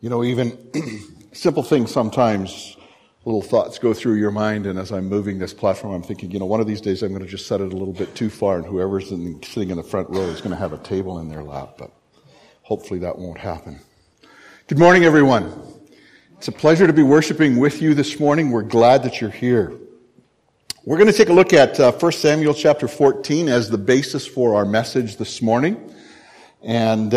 You know, even simple things sometimes, little thoughts go through your mind, and as I'm moving this platform, I'm thinking, one of these days I'm going to just set it a little bit too far, and whoever's sitting in the front row is going to have a table in their lap, but hopefully that won't happen. Good morning, everyone. It's a pleasure to be worshiping with you this morning. We're glad that you're here. We're going to take a look at 1 Samuel chapter 14 as the basis for our message this morning. And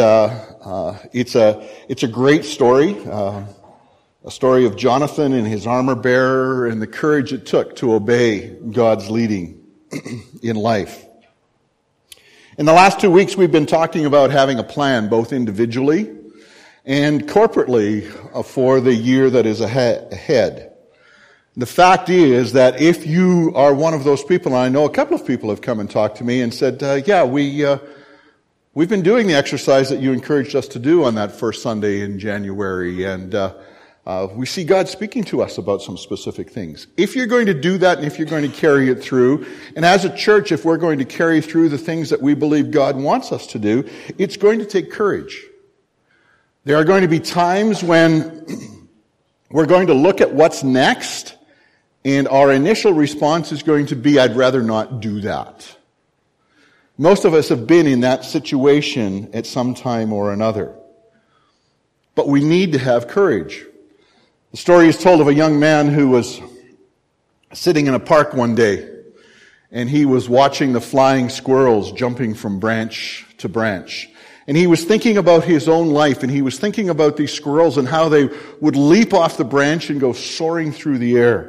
it's a great story, a story of Jonathan and his armor bearer and the courage it took to obey God's leading in life. In the last 2 weeks, we've been talking about having a plan, both individually and corporately, for the year that is ahead. The fact is that if you are one of those people, and I know a couple of people have come and talked to me and said, we've been doing the exercise that you encouraged us to do on that first Sunday in January, and we see God speaking to us about some specific things. If you're going to do that, and if you're going to carry it through, and as a church, if we're going to carry through the things that we believe God wants us to do, it's going to take courage. There are going to be times when we're going to look at what's next, and our initial response is going to be, I'd rather not do that. Most of us have been in that situation at some time or another. But we need to have courage. The story is told of a young man who was sitting in a park one day, and he was watching the flying squirrels jumping from branch to branch. And he was thinking about his own life, and he was thinking about these squirrels and how they would leap off the branch and go soaring through the air.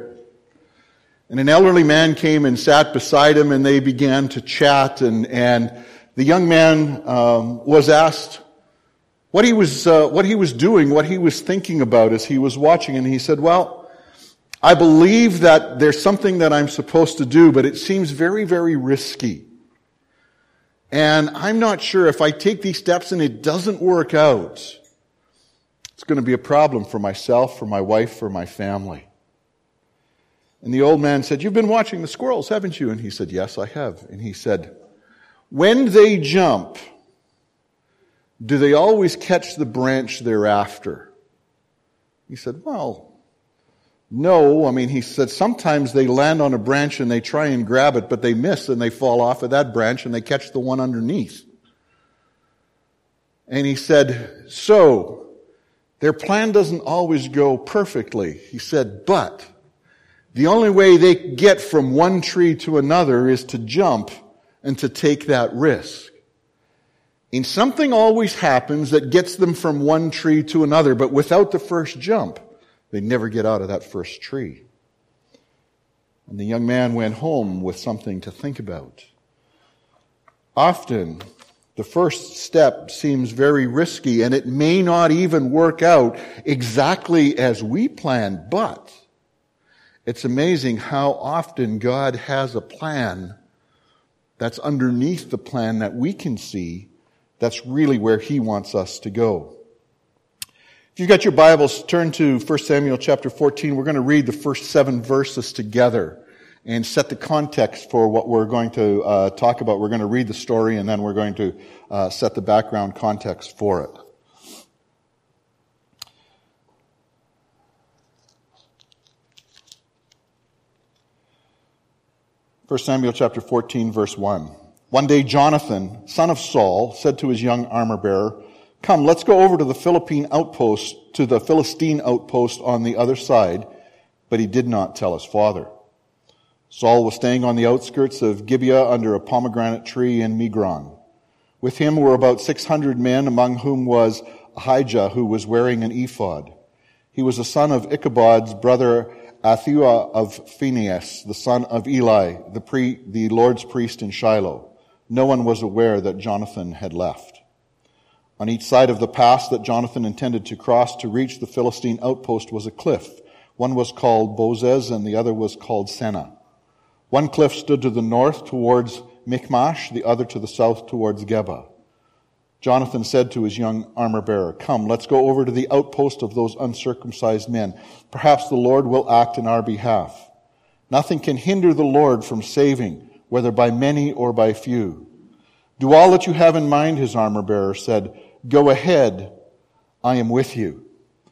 And an elderly man came and sat beside him, and they began to chat, and the young man was asked what he was doing, what he was thinking about as he was watching, and he said, well, I believe that there's something that I'm supposed to do, but it seems very, very risky. And I'm not sure if I take these steps and it doesn't work out, it's going to be a problem for myself, for my wife, for my family. And the old man said, you've been watching the squirrels, haven't you? And he said, yes, I have. And he said, when they jump, do they always catch the branch thereafter? He said, well, no. I mean, he said, sometimes they land on a branch and they try and grab it, but they miss and they fall off of that branch and they catch the one underneath. And he said, so, their plan doesn't always go perfectly. He said, but the only way they get from one tree to another is to jump and to take that risk. And something always happens that gets them from one tree to another, but without the first jump, they never get out of that first tree. And the young man went home with something to think about. Often, the first step seems very risky, and it may not even work out exactly as we planned, but it's amazing how often God has a plan that's underneath the plan that we can see. That's really where He wants us to go. If you've got your Bibles, turn to 1 Samuel chapter 14. We're going to read the first 7 verses together and set the context for what we're going to talk about. We're going to read the story, and then we're going to set the background context for it. 1 Samuel chapter 14, verse 1. One day Jonathan, son of Saul, said to his young armor-bearer, come, let's go over to the Philistine outpost on the other side. But he did not tell his father. Saul was staying on the outskirts of Gibeah under a pomegranate tree in Migron. With him were about 600 men, among whom was Ahijah, who was wearing an ephod. He was the son of Ichabod's brother Athua of Phinehas, the son of Eli, the Lord's priest in Shiloh. No one was aware that Jonathan had left. On each side of the pass that Jonathan intended to cross to reach the Philistine outpost was a cliff. One was called Bozez and the other was called Seneh. One cliff stood to the north towards Michmash, the other to the south towards Geba. Jonathan said to his young armor-bearer, come, let's go over to the outpost of those uncircumcised men. Perhaps the Lord will act in our behalf. Nothing can hinder the Lord from saving, whether by many or by few. Do all that you have in mind, his armor-bearer said. Go ahead, I am with you.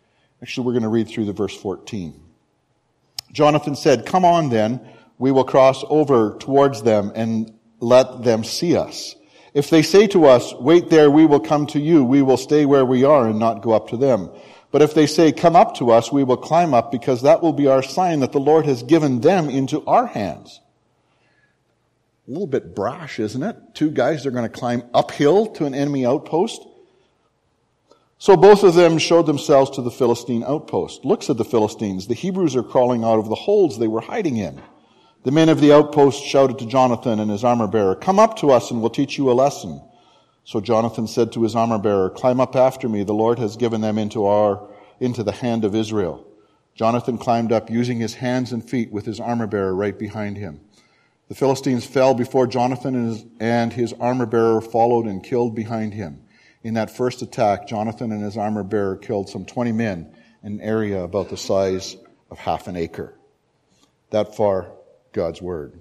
Actually, we're going to read through the verse 14. Jonathan said, "Come on then, we will cross over towards them and let them see us. If they say to us, 'Wait there, we will come to you,' we will stay where we are and not go up to them. But if they say, 'Come up to us,' we will climb up, because that will be our sign that the Lord has given them into our hands." A little bit brash, isn't it? Two guys are going to climb uphill to an enemy outpost. So both of them showed themselves to the Philistine outpost. "Look," said the Philistines, "the Hebrews are crawling out of the holes they were hiding in." The men of the outpost shouted to Jonathan and his armor-bearer, "Come up to us and we'll teach you a lesson." So Jonathan said to his armor-bearer, "Climb up after me. The Lord has given them into the hand of Israel." Jonathan climbed up, using his hands and feet, with his armor-bearer right behind him. The Philistines fell before Jonathan, and his armor-bearer followed and killed behind him. In that first attack, Jonathan and his armor-bearer killed some 20 men in an area about the size of half an acre. That far, God's word.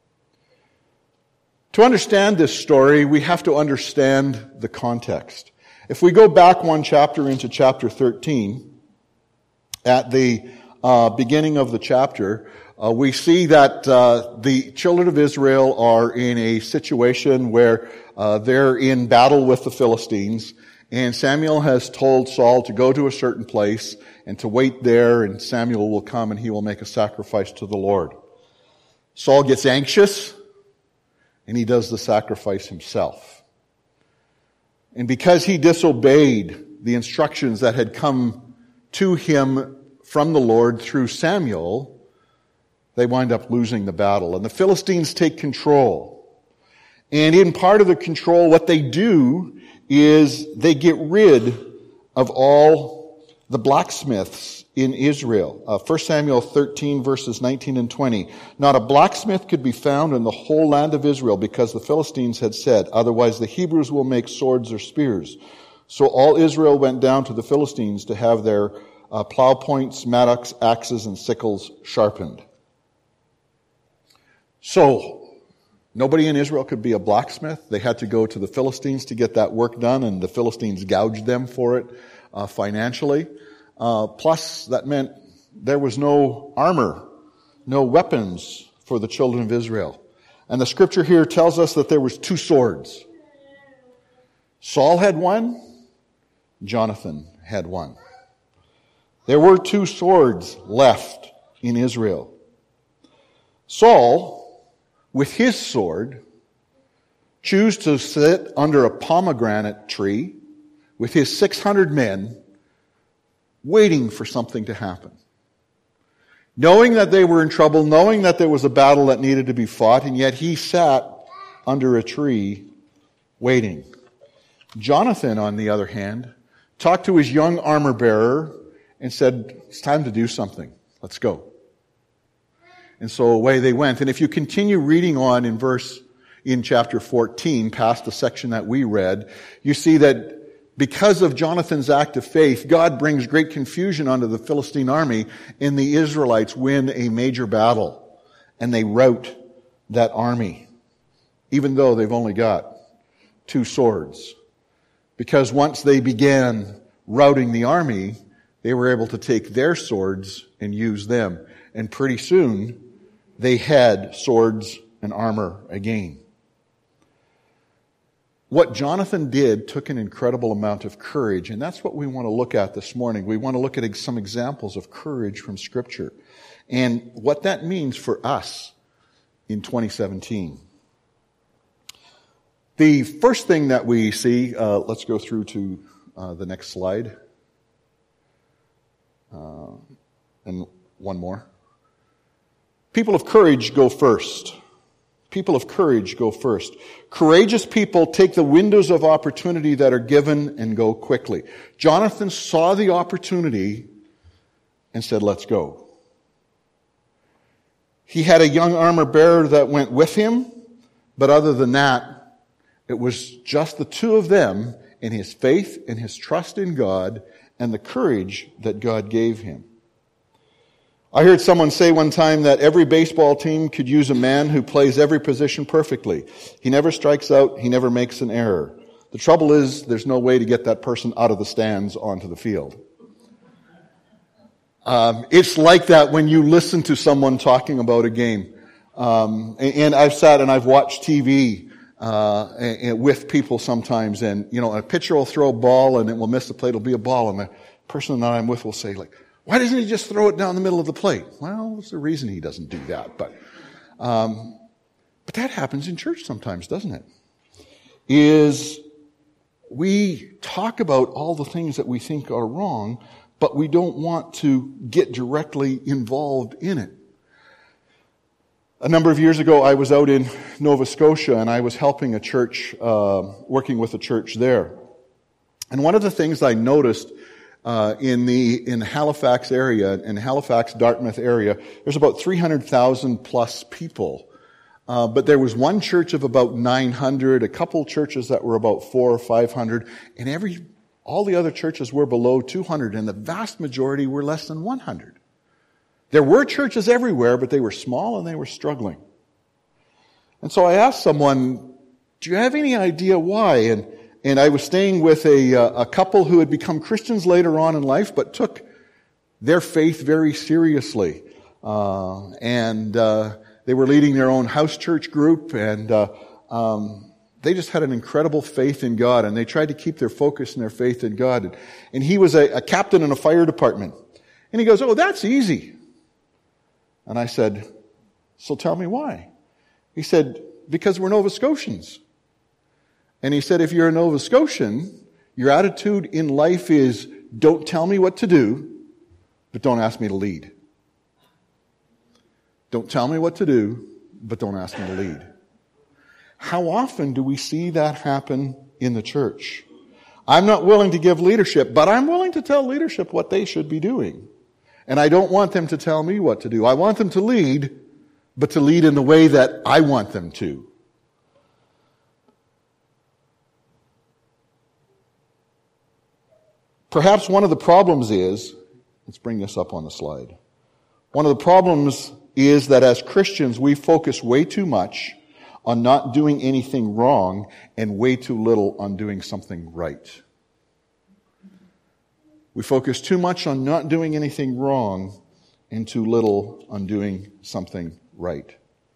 To understand this story, we have to understand the context. If we go back one chapter into chapter 13, at the beginning of the chapter, we see that the children of Israel are in a situation where they're in battle with the Philistines, and Samuel has told Saul to go to a certain place and to wait there, and Samuel will come and he will make a sacrifice to the Lord. Saul gets anxious, and he does the sacrifice himself. And because he disobeyed the instructions that had come to him from the Lord through Samuel, they wind up losing the battle. And the Philistines take control. And in part of the control, what they do is they get rid of all the blacksmiths in Israel. 1 Samuel 13 verses 19 and 20. "Not a blacksmith could be found in the whole land of Israel, because the Philistines had said, 'Otherwise the Hebrews will make swords or spears.' So all Israel went down to the Philistines to have their plow points, mattocks, axes, and sickles sharpened." So, nobody in Israel could be a blacksmith. They had to go to the Philistines to get that work done, and the Philistines gouged them for it financially. Plus, that meant there was no armor, no weapons for the children of Israel. And the scripture here tells us that there was 2 swords. Saul had one, Jonathan had one. There were 2 swords left in Israel. Saul, with his sword, chose to sit under a pomegranate tree with his 600 men, waiting for something to happen. Knowing that they were in trouble, knowing that there was a battle that needed to be fought, and yet he sat under a tree waiting. Jonathan, on the other hand, talked to his young armor-bearer and said, "It's time to do something. Let's go." And so away they went. And if you continue reading on in chapter 14, past the section that we read, you see that because of Jonathan's act of faith, God brings great confusion onto the Philistine army, and the Israelites win a major battle, and they rout that army, even though they've only got 2 swords. Because once they began routing the army, they were able to take their swords and use them. And pretty soon, they had swords and armor again. What Jonathan did took an incredible amount of courage, and that's what we want to look at this morning. We want to look at some examples of courage from Scripture and what that means for us in 2017. The first thing that we see, let's go through to the next slide. And one more. People of courage go first. People of courage go first. Courageous people take the windows of opportunity that are given and go quickly. Jonathan saw the opportunity and said, "Let's go." He had a young armor bearer that went with him, but other than that, it was just the 2 of them in his faith and his trust in God and the courage that God gave him. I heard someone say one time that every baseball team could use a man who plays every position perfectly. He never strikes out. He never makes an error. The trouble is, there's no way to get that person out of the stands onto the field. It's like that when you listen to someone talking about a game. And I've sat and I've watched TV and with people sometimes, and a pitcher will throw a ball and it will miss the plate. It'll be a ball, and the person that I'm with will say, like, "Why doesn't he just throw it down the middle of the plate?" Well, there's a reason he doesn't do that, but that happens in church sometimes, doesn't it? Is we talk about all the things that we think are wrong, but we don't want to get directly involved in it. A number of years ago, I was out in Nova Scotia, and I was helping a church, working with a church there. And one of the things I noticed in Halifax area, in Halifax, Dartmouth area, there's about 300,000 plus people. But there was one church of about 900, a couple churches that were about 400 or 500, and all the other churches were below 200, and the vast majority were less than 100. There were churches everywhere, but they were small and they were struggling. And so I asked someone, "Do you have any idea why?" And I was staying with a couple who had become Christians later on in life, but took their faith very seriously. They were leading their own house church group, and they just had an incredible faith in God, and they tried to keep their focus and their faith in God. And he was a captain in a fire department. And he goes, "Oh, that's easy." And I said, "So tell me why." He said, "Because we're Nova Scotians." And he said, "If you're a Nova Scotian, your attitude in life is, don't tell me what to do, but don't ask me to lead. Don't tell me what to do, but don't ask me to lead." How often do we see that happen in the church? I'm not willing to give leadership, but I'm willing to tell leadership what they should be doing. And I don't want them to tell me what to do. I want them to lead, but to lead in the way that I want them to. Perhaps one of the problems is, let's bring this up on the slide. One of the problems is that as Christians, we focus way too much on not doing anything wrong and way too little on doing something right. We focus too much on not doing anything wrong and too little on doing something right.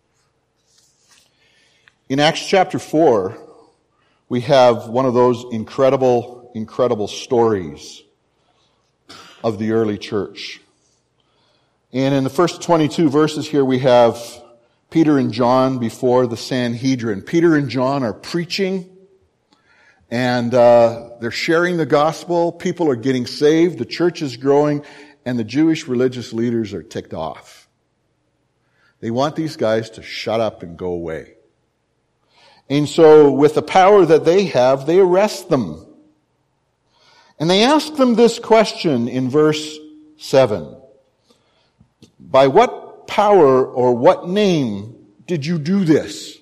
In Acts chapter 4, we have one of those incredible stories of the early church. And in the first 22 verses here, we have Peter and John before the Sanhedrin. Peter and John are preaching, and they're sharing the gospel. People are getting saved. The church is growing, and the Jewish religious leaders are ticked off. They want these guys to shut up and go away. And so, with the power that they have, they arrest them. And they ask them this question in verse 7. "By what power or what name did you do this?"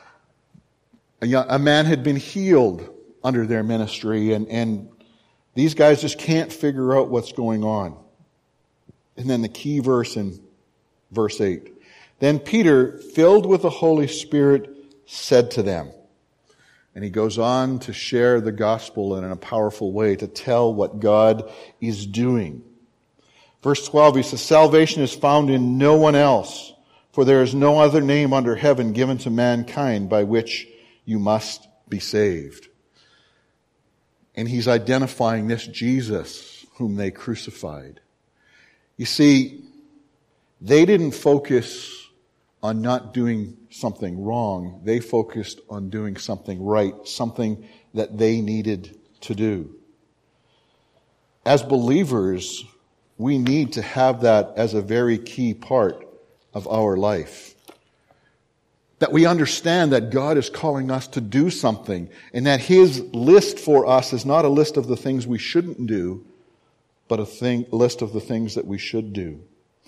A man had been healed under their ministry, and these guys just can't figure out what's going on. And then the key verse in verse 8. "Then Peter, filled with the Holy Spirit, said to them," and he goes on to share the gospel in a powerful way, to tell what God is doing. Verse 12, he says, "Salvation is found in no one else, for there is no other name under heaven given to mankind by which you must be saved." And he's identifying this Jesus whom they crucified. You see, they didn't focus on not doing something wrong. They focused on doing something right, something that they needed to do. As believers, we need to have that as a very key part of our life. That we understand that God is calling us to do something, and that His list for us is not a list of the things we shouldn't do, but a list of the things that we should do.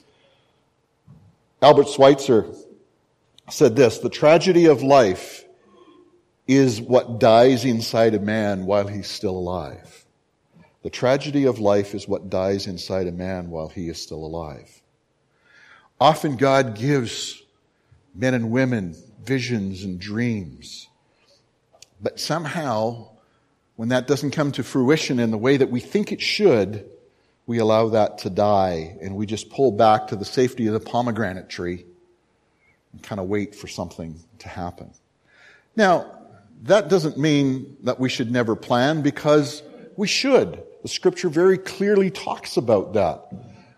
Albert Schweitzer said this: "The tragedy of life is what dies inside a man while he's still alive." The tragedy of life is what dies inside a man while he is still alive. Often God gives men and women visions and dreams. But somehow, when that doesn't come to fruition in the way that we think it should, we allow that to die, and we just pull back to the safety of the pomegranate tree and kind of wait for something to happen. Now, that doesn't mean that we should never plan, because we should. The Scripture very clearly talks about that.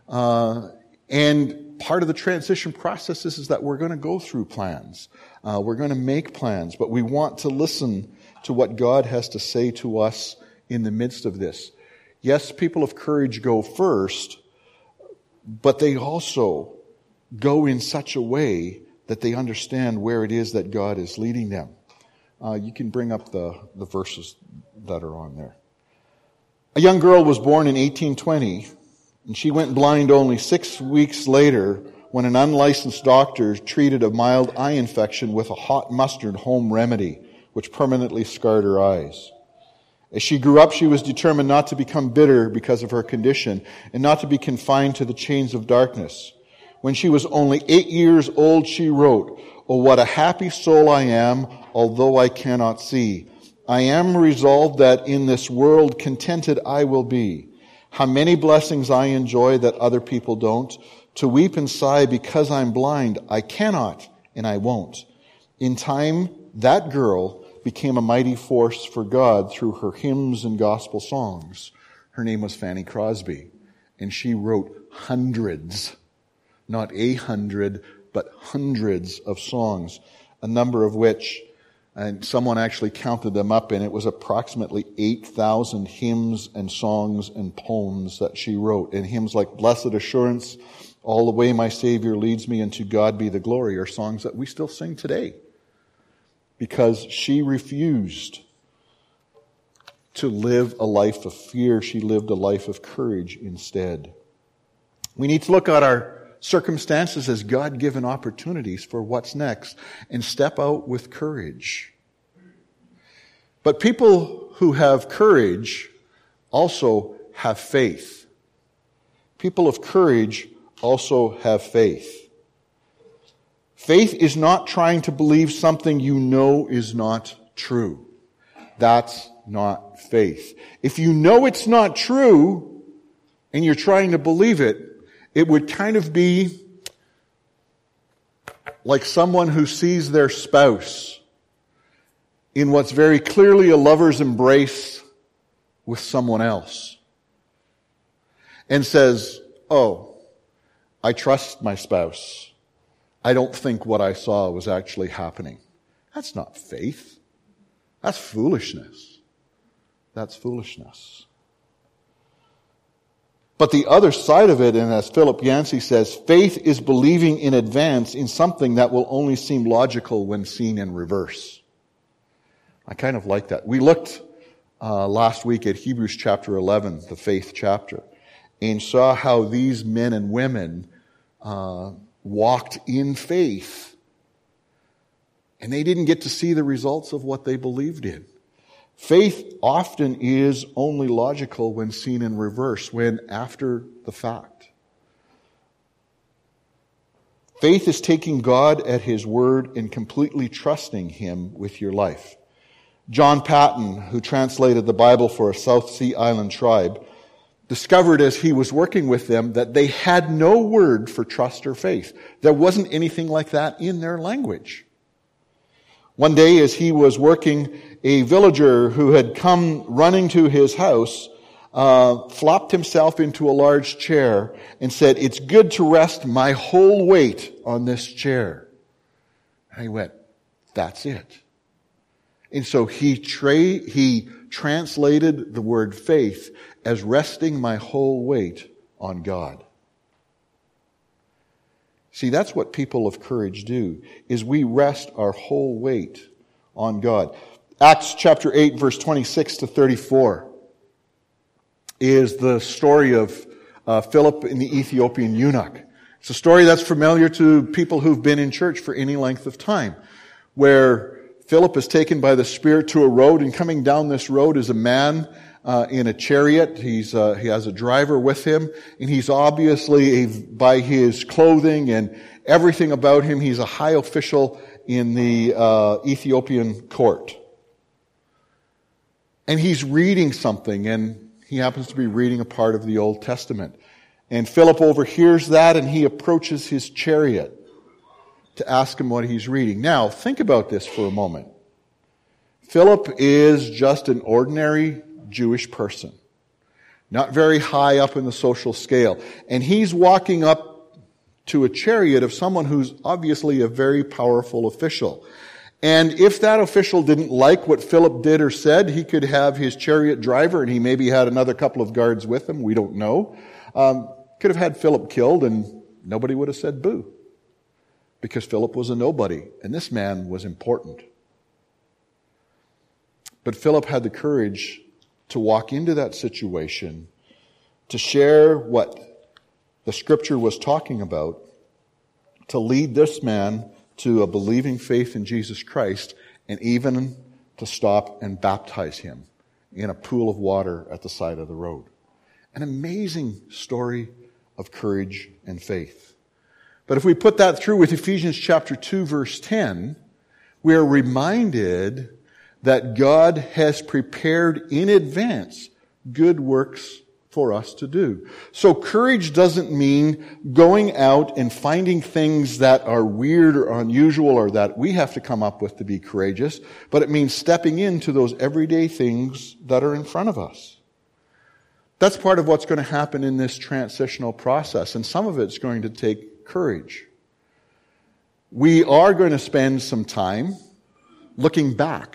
And part of the transition process is that we're going to go through plans. We're going to make plans, but we want to listen to what God has to say to us in the midst of this. Yes, people of courage go first, but they also go in such a way that they understand where it is that God is leading them. You can bring up the verses that are on there. A young girl was born in 1820, and she went blind only 6 weeks later when an unlicensed doctor treated a mild eye infection with a hot mustard home remedy, which permanently scarred her eyes. As she grew up, she was determined not to become bitter because of her condition and not to be confined to the chains of darkness. When she was only 8 years old, she wrote, "Oh, what a happy soul I am, although I cannot see. I am resolved that in this world contented I will be. How many blessings I enjoy that other people don't. To weep and sigh because I'm blind, I cannot and I won't." In time, that girl became a mighty force for God through her hymns and gospel songs. Her name was Fanny Crosby, and she wrote hundreds, not 100, but hundreds of songs, a number of which, and someone actually counted them up, and it was approximately 8,000 hymns and songs and poems that she wrote. And hymns like "Blessed Assurance," "All the Way My Savior Leads Me," and "To God Be the Glory" are songs that we still sing today, because she refused to live a life of fear. She lived a life of courage instead. We need to look at our circumstances as God-given opportunities for what's next and step out with courage. But people who have courage also have faith. People of courage also have faith. Faith is not trying to believe something you know is not true. That's not faith. If you know it's not true and you're trying to believe it, it would kind of be like someone who sees their spouse in what's very clearly a lover's embrace with someone else and says, "Oh, I trust my spouse. I don't think what I saw was actually happening." That's not faith. That's foolishness. That's foolishness. But the other side of it, and as Philip Yancey says, faith is believing in advance in something that will only seem logical when seen in reverse. I kind of like that. We looked last week at Hebrews chapter 11, the faith chapter, and saw how these men and women walked in faith, and they didn't get to see the results of what they believed in. Faith often is only logical when seen in reverse, when after the fact. Faith is taking God at His word and completely trusting Him with your life. John Paton, who translated the Bible for a South Sea Island tribe, discovered as he was working with them that they had no word for trust or faith. There wasn't anything like that in their language. One day as he was working, a villager who had come running to his house flopped himself into a large chair and said, "It's good to rest my whole weight on this chair." And he went, "That's it." And so he translated the word faith as resting my whole weight on God. See, that's what people of courage do, is we rest our whole weight on God. Acts chapter 8, verse 26 to 34 is the story of Philip and the Ethiopian eunuch. It's a story that's familiar to people who've been in church for any length of time, where Philip is taken by the Spirit to a road, and coming down this road is a man in a chariot. He has a driver with him, and he's obviously, by his clothing and everything about him, he's a high official in the Ethiopian court. And he's reading something, and He happens to be reading a part of the Old Testament. And Philip overhears that, and he approaches his chariot to ask him what he's reading. Now, think about this for a moment. Philip is just an ordinary Jewish person, not very high up in the social scale. And he's walking up to a chariot of someone who's obviously a very powerful official. And if that official didn't like what Philip did or said, he could have his chariot driver, and he maybe had another couple of guards with him, we don't know, could have had Philip killed, and nobody would have said boo. Because Philip was a nobody, and this man was important. But Philip had the courage to walk into that situation, to share what the Scripture was talking about, to lead this man to a believing faith in Jesus Christ, and even to stop and baptize him in a pool of water at the side of the road. An amazing story of courage and faith. But if we put that through with Ephesians chapter 2, verse 10, we are reminded that God has prepared in advance good works for us to do. So courage doesn't mean going out and finding things that are weird or unusual or that we have to come up with to be courageous, but it means stepping into those everyday things that are in front of us. That's part of what's going to happen in this transitional process, and some of it's going to take courage. We are going to spend some time looking back.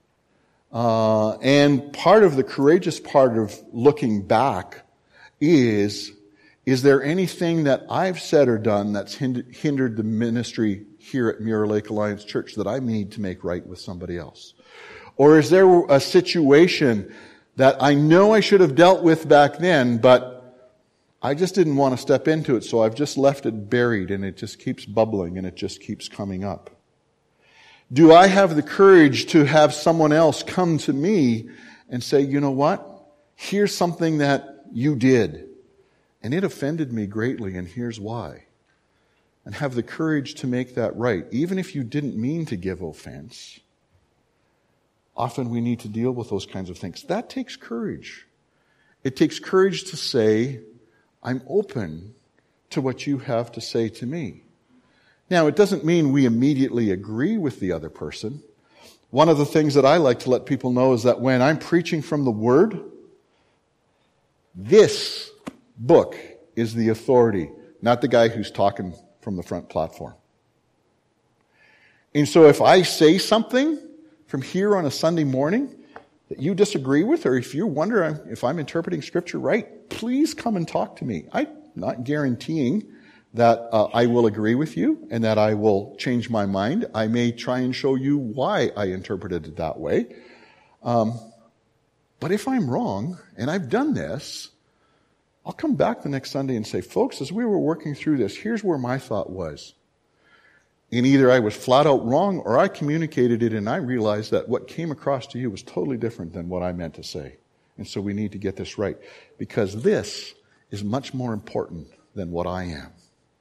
And part of the courageous part of looking back is there anything that I've said or done that's hindered the ministry here at Mirror Lake Alliance Church that I need to make right with somebody else? Or is there a situation that I know I should have dealt with back then, but I just didn't want to step into it, so I've just left it buried, and it just keeps bubbling, and it just keeps coming up? Do I have the courage to have someone else come to me and say, you know what? Here's something that you did, and it offended me greatly, and here's why. And have the courage to make that right, even if you didn't mean to give offense. Often we need to deal with those kinds of things. That takes courage. It takes courage to say, I'm open to what you have to say to me. Now, it doesn't mean we immediately agree with the other person. One of the things that I like to let people know is that when I'm preaching from the Word, this book is the authority, not the guy who's talking from the front platform. And so if I say something from here on a Sunday morning that you disagree with, or if you wonder if I'm interpreting Scripture right, please come and talk to me. I'm not guaranteeing that I will agree with you and that I will change my mind. I may try and show you why I interpreted it that way. But if I'm wrong, and I've done this, I'll come back the next Sunday and say, folks, as we were working through this, here's where my thought was. And either I was flat out wrong, or I communicated it and I realized that what came across to you was totally different than what I meant to say. And so we need to get this right, because this is much more important than what I am.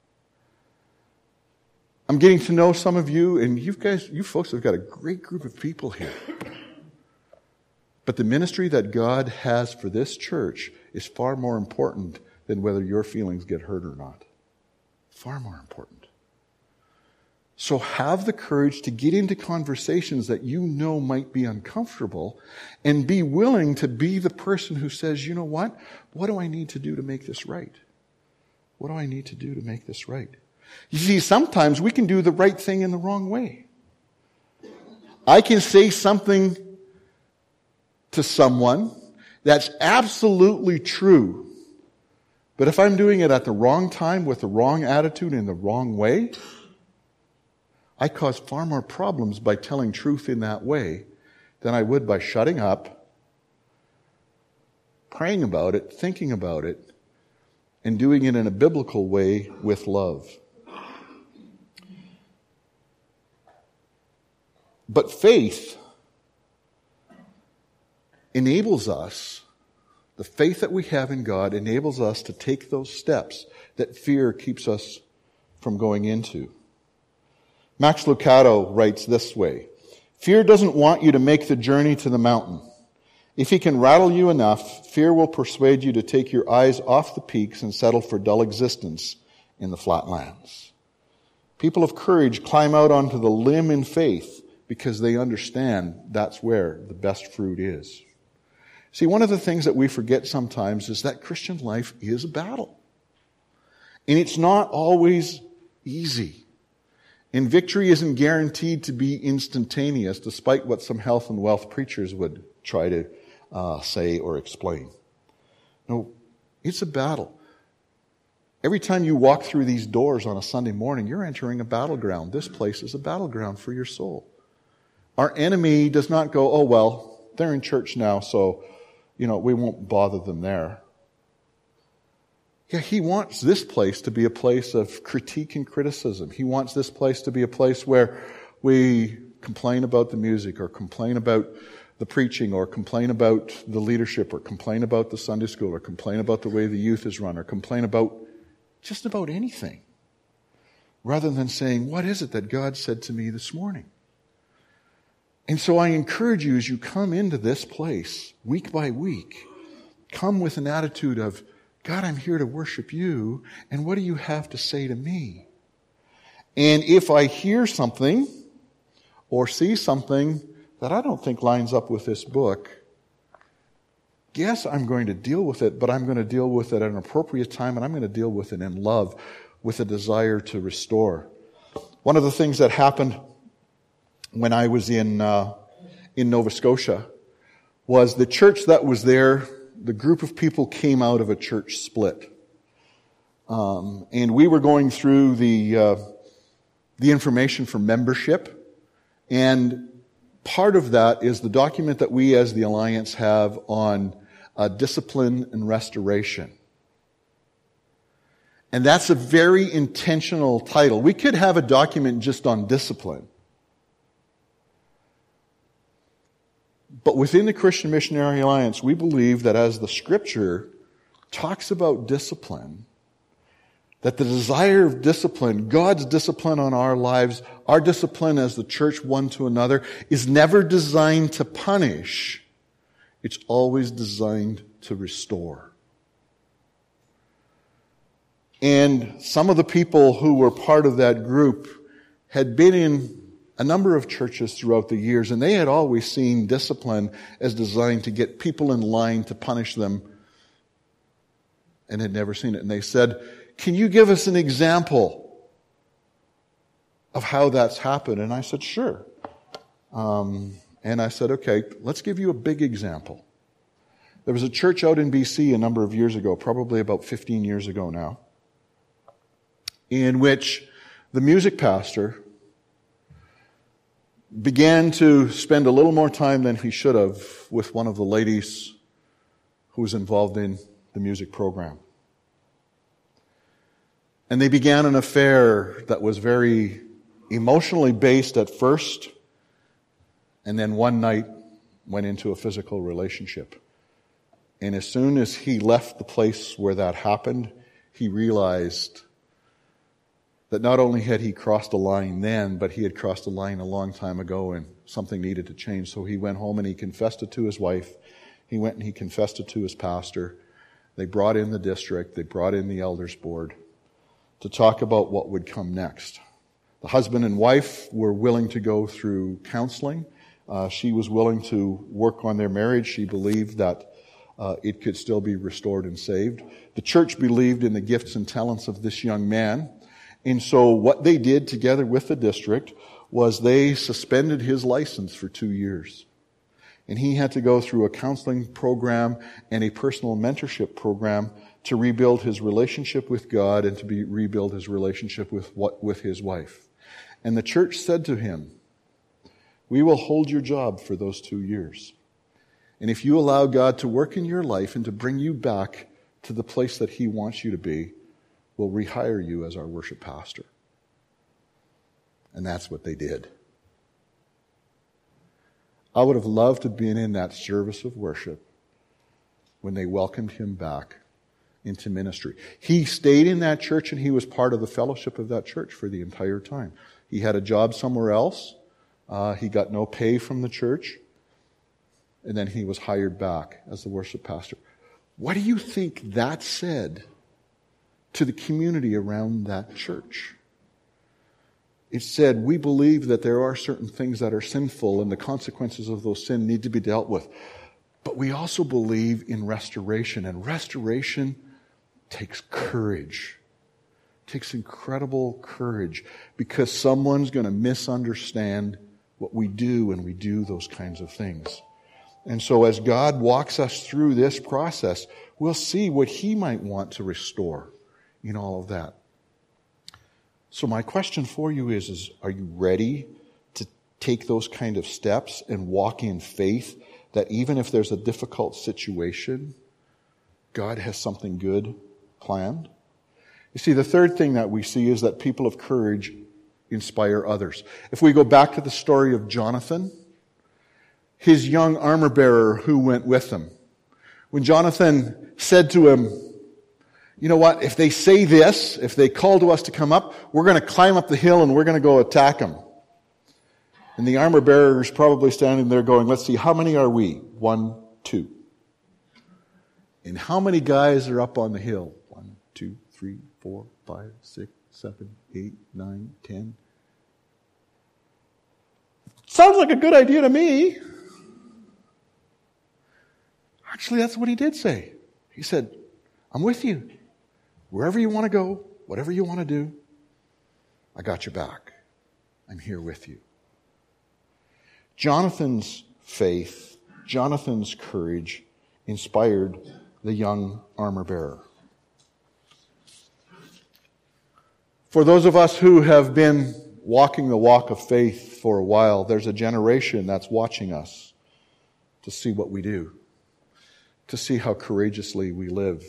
I'm getting to know some of you, and you folks have got a great group of people here. But the ministry that God has for this church is far more important than whether your feelings get hurt or not. Far more important. So have the courage to get into conversations that you know might be uncomfortable, and be willing to be the person who says, you know what? What do I need to do to make this right? What do I need to do to make this right? You see, sometimes we can do the right thing in the wrong way. I can say something to someone that's absolutely true, but if I'm doing it at the wrong time with the wrong attitude in the wrong way, I cause far more problems by telling truth in that way than I would by shutting up, praying about it, thinking about it, and doing it in a biblical way with love. But faith enables us, the faith that we have in God enables us to take those steps that fear keeps us from going into. Max Lucado writes this way: fear doesn't want you to make the journey to the mountain. If he can rattle you enough, fear will persuade you to take your eyes off the peaks and settle for dull existence in the flatlands. People of courage climb out onto the limb in faith because they understand that's where the best fruit is. See, one of the things that we forget sometimes is that Christian life is a battle. And it's not always easy. And victory isn't guaranteed to be instantaneous, despite what some health and wealth preachers would try to say or explain. No, it's a battle. Every time you walk through these doors on a Sunday morning, you're entering a battleground. This place is a battleground for your soul. Our enemy does not go, oh, well, they're in church now, so, we won't bother them there. Yeah, he wants this place to be a place of critique and criticism. He wants this place to be a place where we complain about the music or complain about the preaching or complain about the leadership or complain about the Sunday school or complain about the way the youth is run or complain about just about anything. Rather than saying, what is it that God said to me this morning? And so I encourage you as you come into this place week by week, come with an attitude of, God, I'm here to worship you, and what do you have to say to me? And if I hear something or see something that I don't think lines up with this book, yes, I'm going to deal with it, but I'm going to deal with it at an appropriate time, and I'm going to deal with it in love, with a desire to restore. One of the things that happened when I was in Nova Scotia was the church that was there, the group of people came out of a church split. And we were going through the information for membership. And part of that is the document that we as the Alliance have on discipline and restoration. And that's a very intentional title. We could have a document just on discipline. But within the Christian Missionary Alliance, we believe that as the Scripture talks about discipline, that the desire of discipline, God's discipline on our lives, our discipline as the church one to another, is never designed to punish. It's always designed to restore. And some of the people who were part of that group had been in a number of churches throughout the years, and they had always seen discipline as designed to get people in line to punish them, and had never seen it. And they said, can you give us an example of how that's happened? And I said, sure. And I said, okay, let's give you a big example. There was a church out in BC a number of years ago, probably about 15 years ago now, in which the music pastor began to spend a little more time than he should have with one of the ladies who was involved in the music program. And they began an affair that was very emotionally based at first, and then one night went into a physical relationship. And as soon as he left the place where that happened, he realized that not only had he crossed a line then, but he had crossed a line a long time ago and something needed to change. So he went home and he confessed it to his wife. He went and he confessed it to his pastor. They brought in the district. They brought in the elders board to talk about what would come next. The husband and wife were willing to go through counseling. She was willing to work on their marriage. She believed that it could still be restored and saved. The church believed in the gifts and talents of this young man. And so what they did together with the district was they suspended his license for 2 years. And he had to go through a counseling program and a personal mentorship program to rebuild his relationship with God and to rebuild his relationship with his wife. And the church said to him, we will hold your job for those 2 years. And if you allow God to work in your life and to bring you back to the place that he wants you to be, we'll rehire you as our worship pastor. And that's what they did. I would have loved to have been in that service of worship when they welcomed him back into ministry. He stayed in that church and he was part of the fellowship of that church for the entire time. He had a job somewhere else. He got no pay from the church. and then he was hired back as the worship pastor. What do you think that said to the community around that church? It said, we believe that there are certain things that are sinful and the consequences of those sins need to be dealt with. But we also believe in restoration, and restoration takes courage. It takes incredible courage, because someone's going to misunderstand what we do when we do those kinds of things. And so as God walks us through this process, we'll see what He might want to restore in all of that. So my question for you is are you ready to take those kind of steps and walk in faith that even if there's a difficult situation, God has something good planned? You see, the third thing that we see is that people of courage inspire others. If we go back to the story of Jonathan, his young armor bearer who went with him, when Jonathan said to him, you know what, if they say this, if they call to us to come up, we're going to climb up the hill and we're going to go attack them. And the armor bearer is probably standing there going, let's see, how many are we? 1, 2. And how many guys are up on the hill? 1, 2, 3, 4, 5, 6, 7, 8, 9, 10. Sounds like a good idea to me. Actually, that's what he did say. He said, I'm with you. Wherever you want to go, whatever you want to do, I got your back. I'm here with you. Jonathan's faith, Jonathan's courage inspired the young armor bearer. For those of us who have been walking the walk of faith for a while, there's a generation that's watching us to see what we do, to see how courageously we live.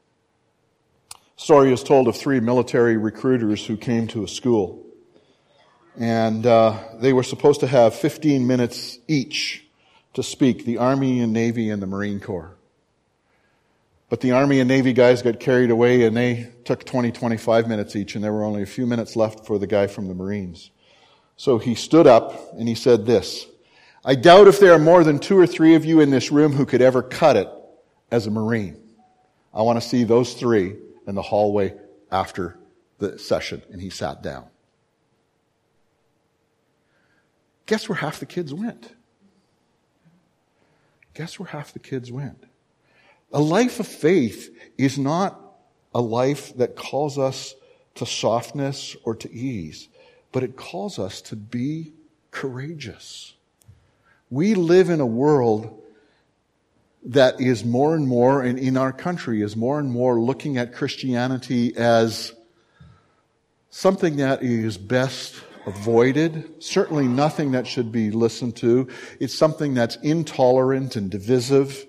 Story is told of 3 military recruiters who came to a school. And they were supposed to have 15 minutes each to speak, the Army and Navy and the Marine Corps. But the Army and Navy guys got carried away and they took 20, 25 minutes each, and there were only a few minutes left for the guy from the Marines. So he stood up and he said this, I doubt if there are more than 2 or 3 of you in this room who could ever cut it as a Marine. I want to see those 3 in the hallway after the session. And he sat down. Guess where half the kids went? Guess where half the kids went? A life of faith is not a life that calls us to softness or to ease, but it calls us to be courageous. We live in a world that is more and more, and in our country is more and more looking at Christianity as something that is best avoided, certainly nothing that should be listened to. It's something that's intolerant and divisive.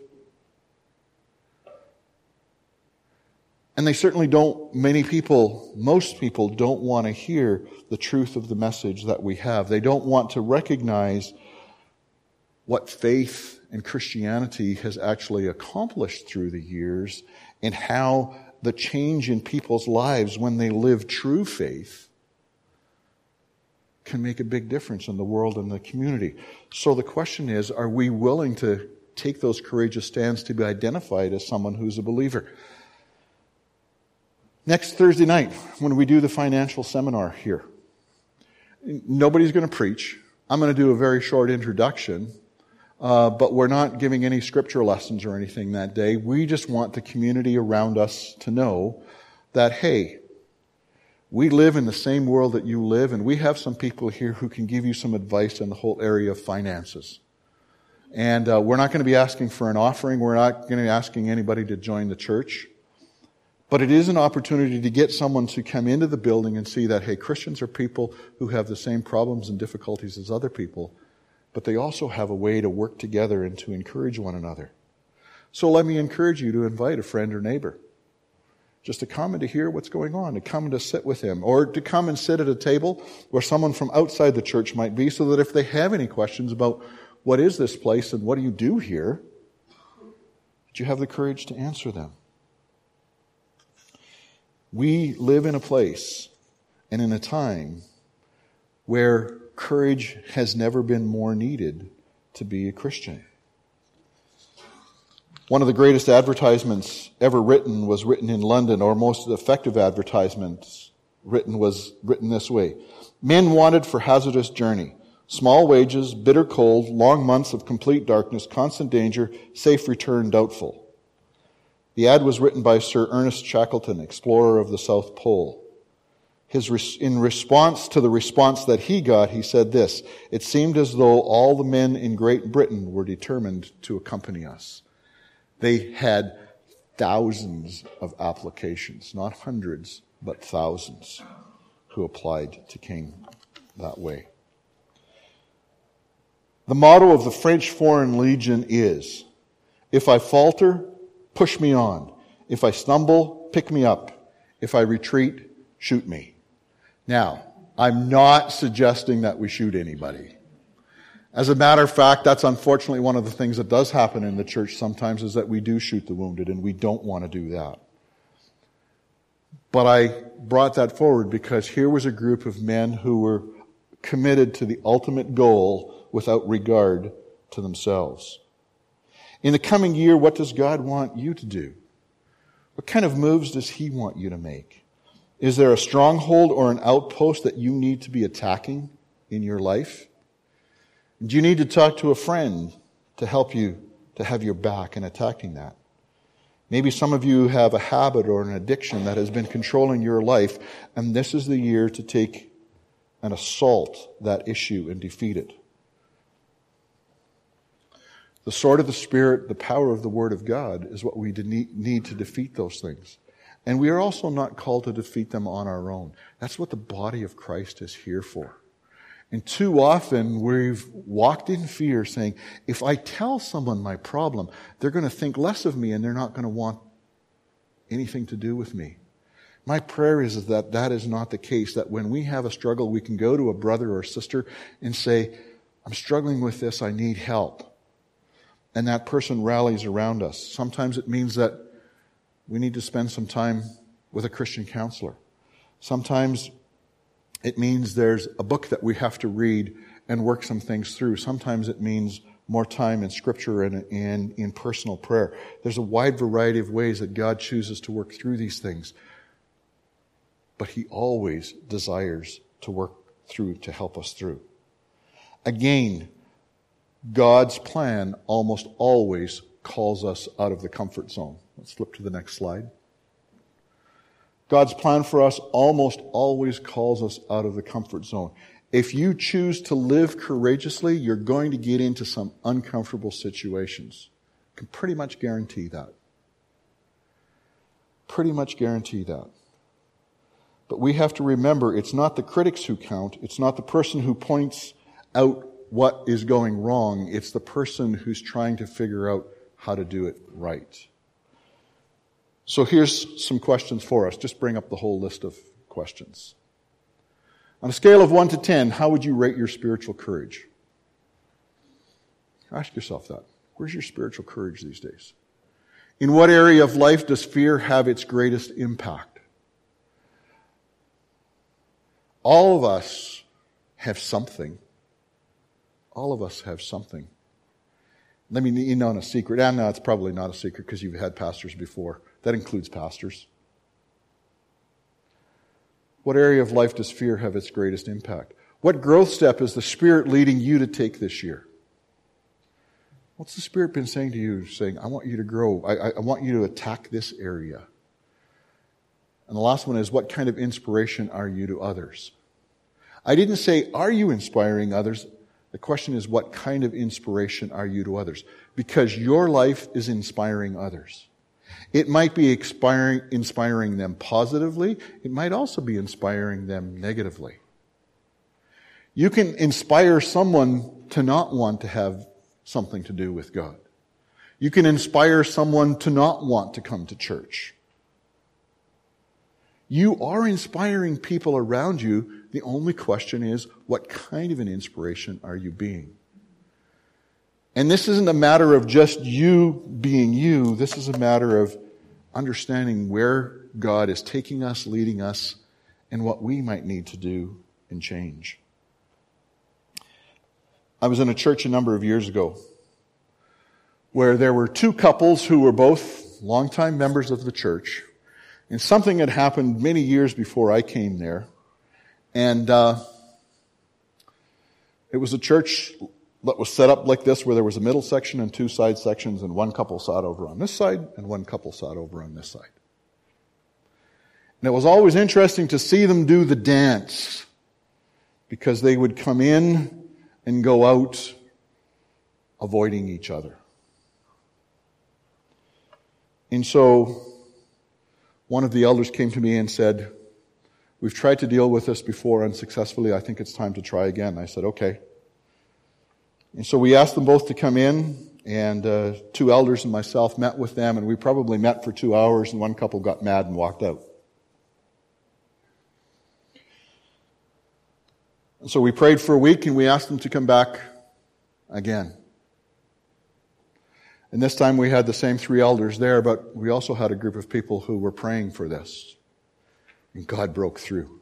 And they certainly don't, most people don't want to hear the truth of the message that we have. They don't want to recognize what faith and Christianity has actually accomplished through the years, and how the change in people's lives when they live true faith can make a big difference in the world and the community. So the question is, are we willing to take those courageous stands to be identified as someone who's a believer? Next Thursday night, when we do the financial seminar here, nobody's going to preach. I'm going to do a very short introduction. But we're not giving any scripture lessons or anything that day. We just want the community around us to know that, hey, we live in the same world that you live, and we have some people here who can give you some advice in the whole area of finances. And we're not going to be asking for an offering. We're not going to be asking anybody to join the church. But it is an opportunity to get someone to come into the building and see that, hey, Christians are people who have the same problems and difficulties as other people, but they also have a way to work together and to encourage one another. So let me encourage you to invite a friend or neighbor just to come and to hear what's going on, to come and to sit with him, or to come and sit at a table where someone from outside the church might be, so that if they have any questions about what is this place and what do you do here, that you have the courage to answer them. We live in a place and in a time where courage has never been more needed to be a Christian. One of the greatest advertisements ever written was written in London, or most effective advertisements was written this way. Men wanted for hazardous journey. Small wages, bitter cold, long months of complete darkness, constant danger, safe return doubtful. The ad was written by Sir Ernest Shackleton, explorer of the South Pole. In response to the response that he got, he said this: "It seemed as though all the men in Great Britain were determined to accompany us." They had thousands of applications, not hundreds, but thousands, who applied to King that way. The motto of the French Foreign Legion is, "If I falter, push me on. If I stumble, pick me up. If I retreat, shoot me." Now, I'm not suggesting that we shoot anybody. As a matter of fact, that's unfortunately one of the things that does happen in the church sometimes, is that we do shoot the wounded, and we don't want to do that. But I brought that forward because here was a group of men who were committed to the ultimate goal without regard to themselves. In the coming year, what does God want you to do? What kind of moves does He want you to make? Is there a stronghold or an outpost that you need to be attacking in your life? Do you need to talk to a friend to help you to have your back in attacking that? Maybe some of you have a habit or an addiction that has been controlling your life, and this is the year to take and assault that issue and defeat it. The sword of the Spirit, the power of the Word of God, is what we need to defeat those things. And we are also not called to defeat them on our own. That's what the body of Christ is here for. And too often we've walked in fear saying, if I tell someone my problem, they're going to think less of me and they're not going to want anything to do with me. My prayer is that that is not the case, that when we have a struggle, we can go to a brother or a sister and say, I'm struggling with this, I need help. And that person rallies around us. Sometimes it means that we need to spend some time with a Christian counselor. Sometimes it means there's a book that we have to read and work some things through. Sometimes it means more time in Scripture and in personal prayer. There's a wide variety of ways that God chooses to work through these things. But He always desires to work through, to help us through. Again, God's plan almost always calls us out of the comfort zone. Let's flip to the next slide. God's plan for us almost always calls us out of the comfort zone. If you choose to live courageously, you're going to get into some uncomfortable situations. I can pretty much guarantee that. Pretty much guarantee that. But we have to remember, it's not the critics who count. It's not the person who points out what is going wrong. It's the person who's trying to figure out how to do it right. So here's some questions for us. Just bring up the whole list of questions. On a scale of 1 to 10, how would you rate your spiritual courage? Ask yourself that. Where's your spiritual courage these days? In what area of life does fear have its greatest impact? All of us have something. All of us have something. Let me in on a secret. And no, it's probably not a secret because you've had pastors before. That includes pastors. What area of life does fear have its greatest impact? What growth step is the Spirit leading you to take this year? What's the Spirit been saying to you? Saying, I want you to grow. I want you to attack this area. And the last one is, what kind of inspiration are you to others? I didn't say, are you inspiring others? The question is, what kind of inspiration are you to others? Because your life is inspiring others. It might be inspiring them positively. It might also be inspiring them negatively. You can inspire someone to not want to have something to do with God. You can inspire someone to not want to come to church. You are inspiring people around you. The only question is, what kind of an inspiration are you being? And this isn't a matter of just you being you. This is a matter of understanding where God is taking us, leading us, and what we might need to do and change. I was in a church a number of years ago where there were two couples who were both longtime members of the church, and something had happened many years before I came there, and it was a church that was set up like this, where there was a middle section and two side sections, and one couple sat over on this side, and one couple sat over on this side. And it was always interesting to see them do the dance, because they would come in and go out avoiding each other. And so one of the elders came to me and said, "We've tried to deal with this before unsuccessfully. I think it's time to try again." I said, "Okay." And so we asked them both to come in, and two elders and myself met with them, and we probably met for 2 hours, and one couple got mad and walked out. And so we prayed for a week, and we asked them to come back again. And this time we had the same 3 elders there, but we also had a group of people who were praying for this. And God broke through.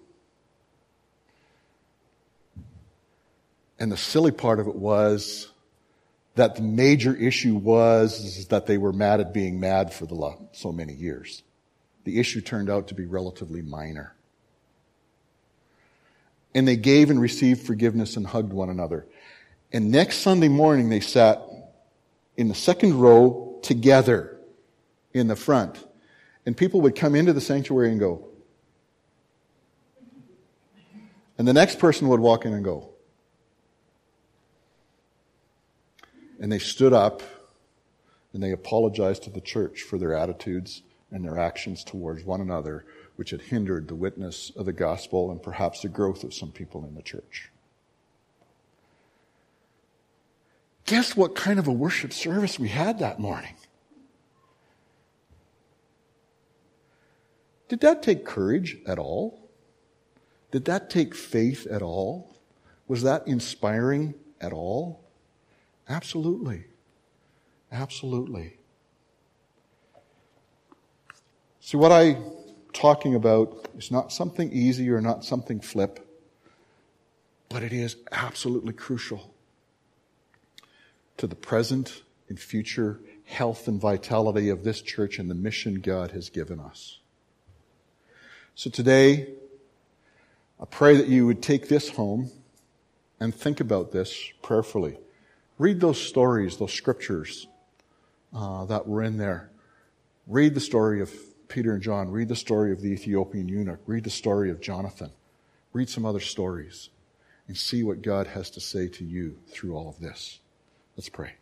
And the silly part of it was that the major issue was that they were mad at being mad for so many years. The issue turned out to be relatively minor. And they gave and received forgiveness and hugged one another. And next Sunday morning they sat in the second row together in the front. And people would come into the sanctuary and go. And the next person would walk in and go. And they stood up and they apologized to the church for their attitudes and their actions towards one another, which had hindered the witness of the gospel and perhaps the growth of some people in the church. Guess what kind of a worship service we had that morning? Did that take courage at all? Did that take faith at all? Was that inspiring at all? Absolutely. Absolutely. See, what I'm talking about is not something easy or not something flip, but it is absolutely crucial to the present and future health and vitality of this church and the mission God has given us. So today, I pray that you would take this home and think about this prayerfully. Read those stories, those scriptures that were in there. Read the story of Peter and John. Read the story of the Ethiopian eunuch. Read the story of Jonathan. Read some other stories and see what God has to say to you through all of this. Let's pray.